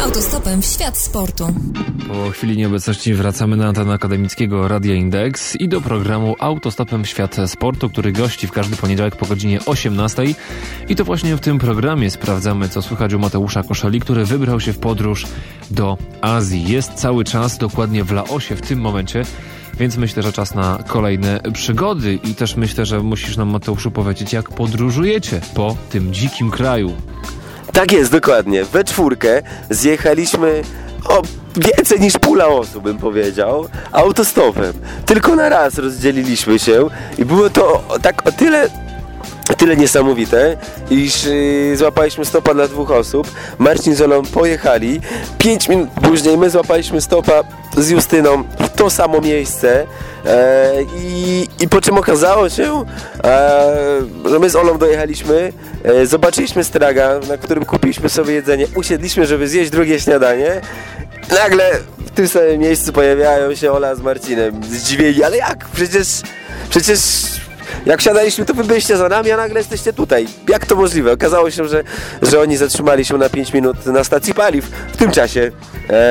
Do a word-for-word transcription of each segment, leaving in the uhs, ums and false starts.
Autostopem w świat sportu. Po chwili nieobecności wracamy na antenę akademickiego Radia Indeks i do programu Autostopem w świat sportu, który gości w każdy poniedziałek po godzinie osiemnastej. I to właśnie w tym programie sprawdzamy, co słychać u Mateusza Koszeli, który wybrał się w podróż do Azji. Jest cały czas dokładnie w Laosie w tym momencie, więc myślę, że czas na kolejne przygody i też myślę, że musisz nam, Mateuszu, powiedzieć, jak podróżujecie po tym dzikim kraju. Tak jest, dokładnie. We czwórkę zjechaliśmy o więcej niż pół Laosu, bym powiedział, autostopem. Tylko na raz rozdzieliliśmy się i było to tak o tyle... Tyle niesamowite, iż yy, złapaliśmy stopa dla dwóch osób. Marcin z Olą pojechali. Pięć minut później my złapaliśmy stopa z Justyną w to samo miejsce. E, i, I po czym okazało się, e, że my z Olą dojechaliśmy, e, zobaczyliśmy stragan, na którym kupiliśmy sobie jedzenie, usiedliśmy, żeby zjeść drugie śniadanie. Nagle w tym samym miejscu pojawiają się Ola z Marcinem, zdziwieni, ale jak? Przecież, przecież jak siadaliśmy, to wy byliście za nami, a nagle jesteście tutaj. Jak to możliwe? Okazało się, że, że oni zatrzymali się na pięć minut na stacji paliw. W tym czasie, e,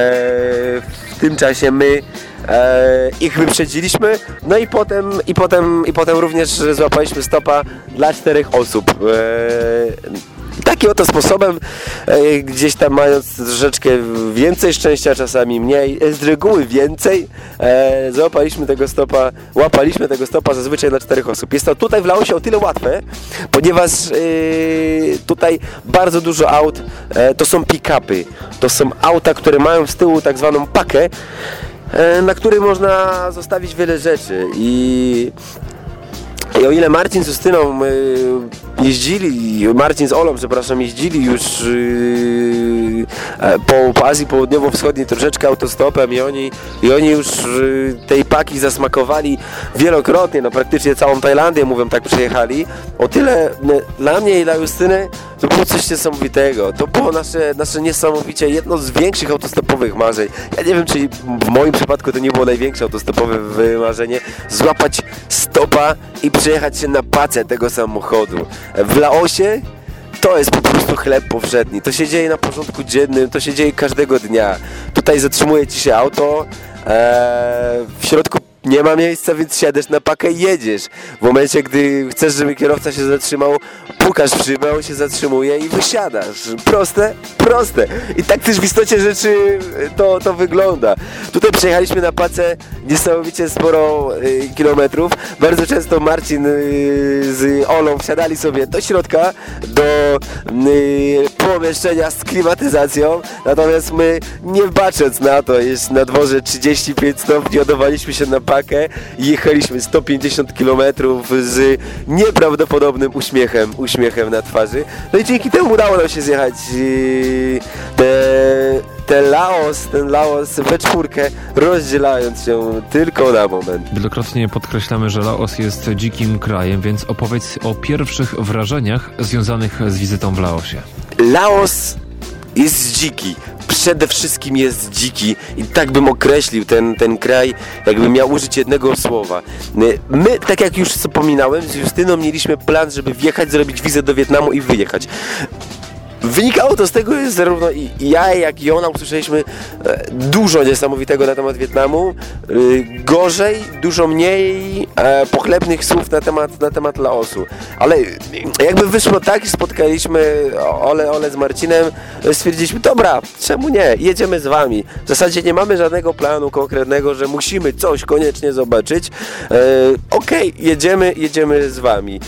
w tym czasie my e, ich wyprzedziliśmy, no i potem, i potem, i potem również złapaliśmy stopa dla czterech osób. E, Takim oto sposobem, e, gdzieś tam mając troszeczkę więcej szczęścia, czasami mniej, z reguły więcej, e, złapaliśmy tego stopa, łapaliśmy tego stopa zazwyczaj dla czterech osób. Jest to tutaj w Laosie o tyle łatwe, ponieważ e, tutaj bardzo dużo aut, e, to są pick-upy, to są auta, które mają z tyłu tak zwaną pakę, e, na której można zostawić wiele rzeczy i I o ile Marcin z Justyną y, jeździli, Marcin z Olą, przepraszam, jeździli już y, po, po Azji Południowo-Wschodniej troszeczkę autostopem i oni, i oni już y, tej paki zasmakowali wielokrotnie, no praktycznie całą Tajlandię, mówią, tak przejechali. O tyle y, dla mnie i dla Justyny to było coś niesamowitego. To było nasze, nasze niesamowicie jedno z większych autostopowych marzeń. Ja nie wiem, czy w moim przypadku to nie było największe autostopowe marzenie, złapać stopa i przejechać się na pacę tego samochodu. W Laosie to jest po prostu chleb powszedni. To się dzieje na porządku dziennym, to się dzieje każdego dnia. Tutaj zatrzymuje ci się auto, ee, w środku nie ma miejsca, więc siadasz na pakę i jedziesz. W momencie, gdy chcesz, żeby kierowca się zatrzymał, pukasz w szybę, on się zatrzymuje i wysiadasz. Proste? Proste. I tak też w istocie rzeczy to, to wygląda. Tutaj przejechaliśmy na pacę niesamowicie sporo y, kilometrów. Bardzo często Marcin y, z Olą wsiadali sobie do środka, do y, pomieszczenia z klimatyzacją. Natomiast my, nie bacząc na to, jest na dworze trzydzieści pięć stopni, ładowaliśmy się na pakę i jechaliśmy sto pięćdziesiąt kilometrów z nieprawdopodobnym uśmiechem, uśmiechem na twarzy. No i dzięki temu udało nam się zjechać yy, te, te Laos, ten Laos we czwórkę, rozdzielając się tylko na moment. Wielokrotnie podkreślamy, że Laos jest dzikim krajem, więc opowiedz o pierwszych wrażeniach związanych z wizytą w Laosie. Laos jest dziki. Przede wszystkim jest dziki i tak bym określił ten, ten kraj, jakbym miał użyć jednego słowa. My, tak jak już wspominałem, z Justyną mieliśmy plan, żeby wjechać, zrobić wizę do Wietnamu i wyjechać. Wynikało to z tego, że zarówno i ja, jak i ona usłyszeliśmy dużo niesamowitego na temat Wietnamu, gorzej, dużo mniej pochlebnych słów na temat, na temat Laosu. Ale jakby wyszło tak i spotkaliśmy Ole, Ole z Marcinem, stwierdziliśmy, dobra, czemu nie, jedziemy z wami. W zasadzie nie mamy żadnego planu konkretnego, że musimy coś koniecznie zobaczyć. Okej, okay, jedziemy, jedziemy z wami.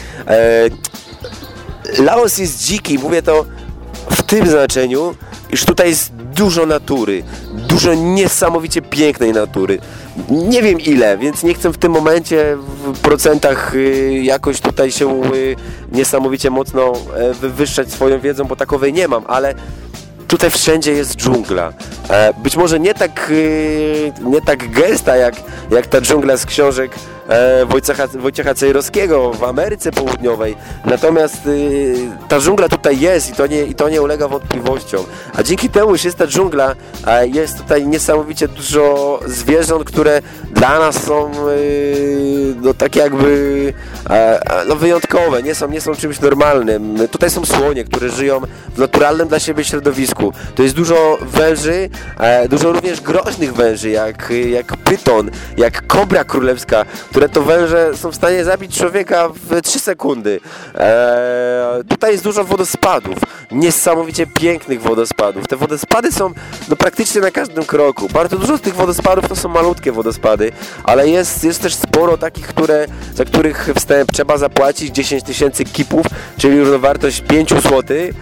Laos jest dziki, mówię to w tym znaczeniu, iż tutaj jest dużo natury, dużo niesamowicie pięknej natury. Nie wiem ile, więc nie chcę w tym momencie w procentach y, jakoś tutaj się y, niesamowicie mocno y, wywyższać swoją wiedzą, bo takowej nie mam, ale tutaj wszędzie jest dżungla. E, być może nie tak, y, nie tak gęsta jak, jak ta dżungla z książek e, Wojciecha, Wojciecha Cejrowskiego w Ameryce Południowej. Natomiast y, ta dżungla tutaj jest i to, nie, i to nie ulega wątpliwościom. A dzięki temu, że jest ta dżungla, e, jest tutaj niesamowicie dużo zwierząt, które dla nas są y, no, takie jakby e, no, wyjątkowe, nie są, nie są czymś normalnym. Tutaj są słonie, które żyją w naturalnym dla siebie środowisku. To jest dużo węży, e, dużo również groźnych węży, jak, jak pyton, jak kobra królewska, które to węże są w stanie zabić człowieka w trzy sekundy. E, tutaj jest dużo wodospadów, niesamowicie pięknych wodospadów. Te wodospady są no, praktycznie na każdym kroku. Bardzo dużo z tych wodospadów to są malutkie wodospady, ale jest, jest też sporo takich, które, za których wstęp trzeba zapłacić dziesięć tysięcy kipów, czyli równowartość pięć złotych,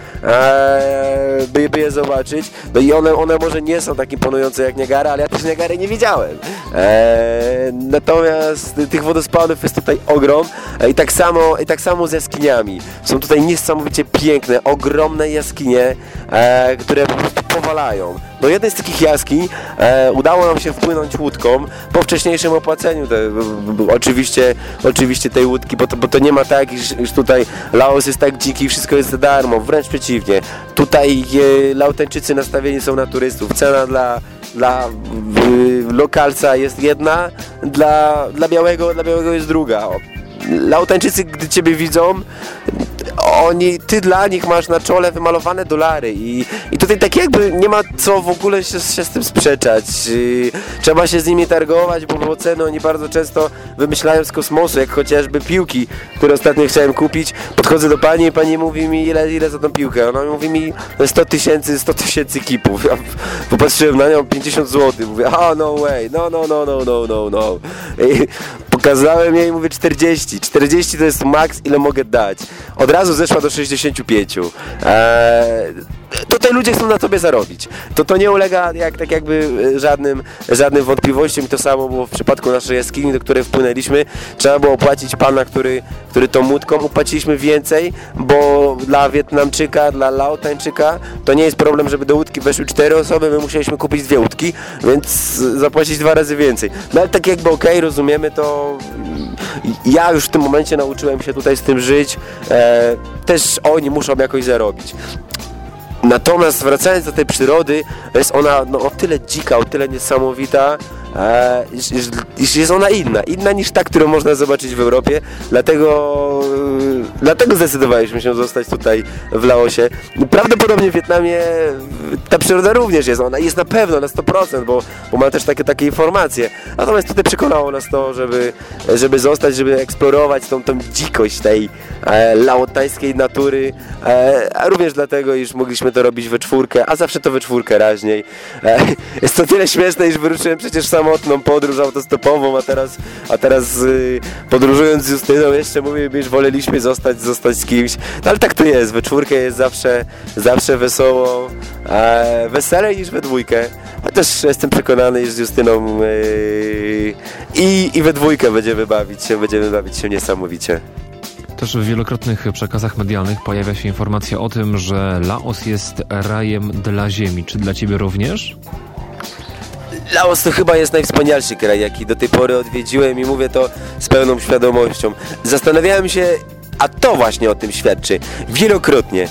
e, by, by je zobaczyć. No i one, one może nie są tak imponujące jak Niagara, ale ja też Niagary nie widziałem. E, natomiast tych wodospadów jest tutaj ogrom e, i tak samo, i tak samo z jaskiniami. Są tutaj niesamowicie piękne, ogromne jaskinie, e, które po prostu powalają. Do jednej z takich jaskiń e, udało nam się wpłynąć łódką po wcześniejszym opłaceniu te, b, b, oczywiście, oczywiście tej łódki, bo to, bo to nie ma tak, iż, iż tutaj Laos jest tak dziki i wszystko jest za darmo, wręcz przeciwnie. Tutaj e, Laotańczycy nastawieni są na turystów. Cena dla, dla e, lokalca jest jedna, dla, dla, białego, dla białego jest druga. Laotańczycy, gdy ciebie widzą, oni, ty dla nich masz na czole wymalowane dolary i, i tutaj tak jakby nie ma co w ogóle się, się z tym sprzeczać. Yy, trzeba się z nimi targować, bo, bo ceny oni bardzo często wymyślają z kosmosu, jak chociażby piłki, które ostatnio chciałem kupić. Podchodzę do pani i pani mówi mi, ile, ile za tą piłkę. Ona mówi mi sto tysięcy, sto tysięcy kipów. Ja popatrzyłem na nią, pięćdziesiąt złotych. Mówię, a no way, no, no, no, no, no, no, no. I pokazałem jej i mówię czterdzieści. czterdzieści to jest maks, ile mogę dać. Od razu zeszła do sześćdziesięciu pięciu. Eee, tutaj ludzie chcą na tobie zarobić. To to nie ulega jak, tak jakby żadnym, żadnym wątpliwościom i to samo było w przypadku naszej jaskini, do której wpłynęliśmy. Trzeba było opłacić pana, który, który tą łódką. Upłaciliśmy więcej, bo dla Wietnamczyka, dla Laotańczyka to nie jest problem, żeby do łódki weszły cztery osoby, my musieliśmy kupić dwie łódki, więc zapłacić dwa razy więcej. No ale tak jakby okej, okay, rozumiemy to. Ja już w tym momencie nauczyłem się tutaj z tym żyć. E, też oni muszą jakoś zarobić. Natomiast wracając do tej przyrody, jest ona no, o tyle dzika, o tyle niesamowita, e, iż, iż, iż jest ona inna, inna niż ta, którą można zobaczyć w Europie, dlatego, e, dlatego zdecydowaliśmy się zostać tutaj w Laosie. Prawdopodobnie w Wietnamie ta przyroda również jest, ona jest na pewno na sto procent, bo, bo mam też takie, takie informacje, natomiast tutaj przekonało nas to, żeby, żeby zostać, żeby eksplorować tą, tą dzikość tej e, laotańskiej natury, e, a również dlatego, iż mogliśmy to robić we czwórkę, a zawsze to we czwórkę raźniej. E, jest to tyle śmieszne, iż wyruszyłem przecież samotną podróż autostopową, a teraz, a teraz y, podróżując z Justyną jeszcze mówię, iż woleliśmy zostać, zostać z kimś. No ale tak to jest, we czwórkę jest zawsze, zawsze wesoło, e, weselej niż we dwójkę. Chociaż jestem przekonany, iż z Justyną y, i, i we dwójkę będziemy bawić się, będziemy bawić się niesamowicie. Też w wielokrotnych przekazach medialnych pojawia się informacja o tym, że Laos jest rajem dla ziemi. Czy dla ciebie również? Laos to chyba jest najwspanialszy kraj, jaki do tej pory odwiedziłem i mówię to z pełną świadomością. Zastanawiałem się, a to właśnie o tym świadczy. Wielokrotnie.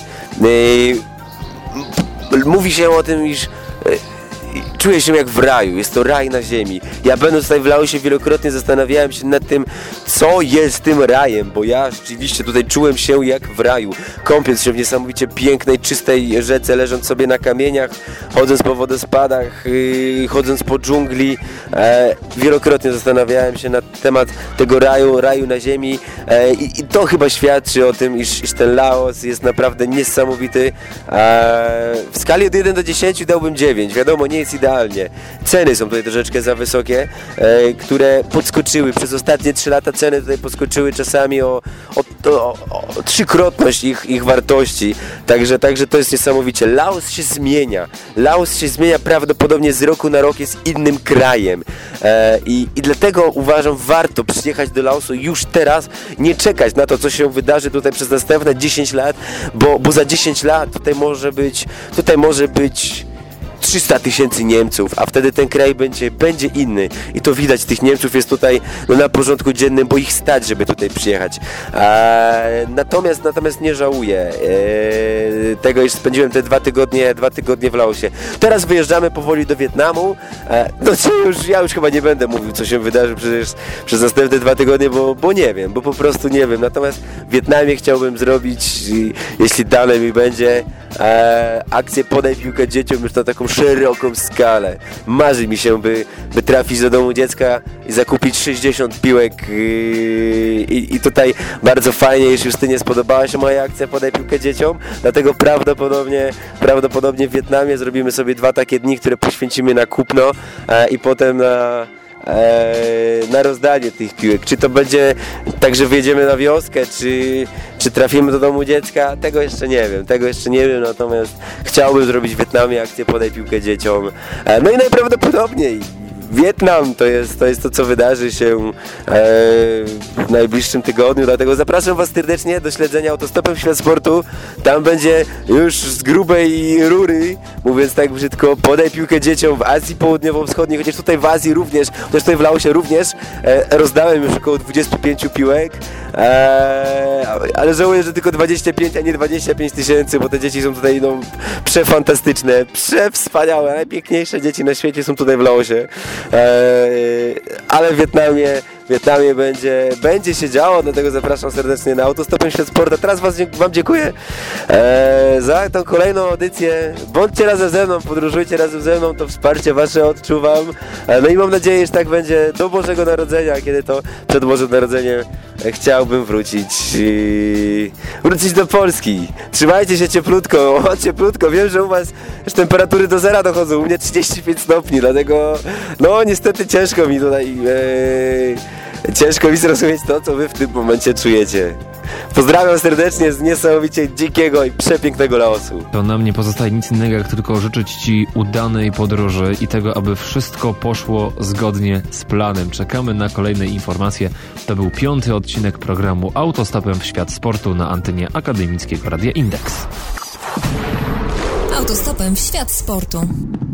Yy, mówi się o tym, iż yy, czuję się jak w raju, jest to raj na ziemi. Ja będąc tutaj w Laosie wielokrotnie zastanawiałem się nad tym, co jest tym rajem, bo ja rzeczywiście tutaj czułem się jak w raju, kąpiąc się w niesamowicie pięknej, czystej rzece, leżąc sobie na kamieniach, chodząc po wodospadach, yy, chodząc po dżungli. E, wielokrotnie zastanawiałem się na temat tego raju, raju na ziemi e, i, i to chyba świadczy o tym, iż, iż ten Laos jest naprawdę niesamowity. E, w skali od jeden do dziesięciu dałbym dziewięć, wiadomo, nie jest idealnie. Ceny są tutaj troszeczkę za wysokie, e, które podskoczyły przez ostatnie trzy lata. Ceny tutaj podskoczyły czasami o, o, o, o trzykrotność ich, ich wartości. Także, także to jest niesamowicie. Laos się zmienia. Laos się zmienia prawdopodobnie z roku na rok, jest innym krajem. E, i, I dlatego uważam, warto przyjechać do Laosu już teraz, nie czekać na to, co się wydarzy tutaj przez następne dziesięć lat, bo, bo za dziesięć lat tutaj może być, tutaj może być trzysta tysięcy Niemców, a wtedy ten kraj będzie, będzie inny i to widać, tych Niemców jest tutaj no, na porządku dziennym, bo ich stać, żeby tutaj przyjechać. A, natomiast, natomiast nie żałuję e, tego, iż spędziłem te dwa tygodnie, dwa tygodnie w Laosie. Teraz wyjeżdżamy powoli do Wietnamu. E, no co już, ja już chyba nie będę mówił, co się wydarzy przecież przez następne dwa tygodnie, bo, bo nie wiem, bo po prostu nie wiem. Natomiast w Wietnamie chciałbym zrobić, jeśli dane mi będzie, e, akcję Podaj piłkę dzieciom już na taką szeroką skalę. Marzy mi się, by, by trafić do domu dziecka i zakupić sześćdziesiąt piłek yy, i, i tutaj bardzo fajnie, jeśli Justynie spodobała się moja akcja Podaj piłkę dzieciom, dlatego prawdopodobnie, prawdopodobnie w Wietnamie zrobimy sobie dwa takie dni, które poświęcimy na kupno e, i potem na na rozdanie tych piłek. Czy to będzie tak, że wyjedziemy na wioskę, czy, czy trafimy do domu dziecka, tego jeszcze nie wiem, tego jeszcze nie wiem, natomiast chciałbym zrobić w Wietnamie akcję Podaj piłkę dzieciom. No i najprawdopodobniej Wietnam to jest, to jest to, co wydarzy się e, w najbliższym tygodniu, dlatego zapraszam Was serdecznie do śledzenia Autostopem w Świat Sportu. Tam będzie już z grubej rury, mówiąc tak brzydko, Podaj piłkę dzieciom w Azji Południowo-Wschodniej, chociaż tutaj w Azji również, chociaż tutaj w Laosie również e, rozdałem już około dwadzieścia pięć piłek, e, ale żałuję, że tylko dwadzieścia pięć, a nie dwadzieścia pięć tysięcy, bo te dzieci są tutaj no, przefantastyczne, przewspaniałe, najpiękniejsze dzieci na świecie są tutaj w Laosie. Eee, ale w Wietnamie, w Wietnamie będzie, będzie się działo, dlatego zapraszam serdecznie na Autostopem Świat Sportu. A teraz was, Wam dziękuję eee, za tą kolejną audycję. Bądźcie razem ze mną, podróżujcie razem ze mną, to wsparcie Wasze odczuwam. Eee, no i mam nadzieję, że tak będzie do Bożego Narodzenia, kiedy to przed Bożym Narodzeniem chciałbym wrócić i wrócić do Polski. Trzymajcie się cieplutko, o, cieplutko. Wiem, że u Was już temperatury do zera dochodzą, u mnie trzydzieści pięć stopni, dlatego no niestety ciężko mi tutaj e, ciężko mi zrozumieć to, co Wy w tym momencie czujecie. Pozdrawiam serdecznie z niesamowicie dzikiego i przepięknego Laosu. To nam nie pozostaje nic innego, jak tylko życzyć Ci udanej podróży i tego, aby wszystko poszło zgodnie z planem. Czekamy na kolejne informacje. To był piąty odcinek programu Autostopem w Świat Sportu na antenie Akademickiego Radia Indeks. Autostopem w Świat Sportu.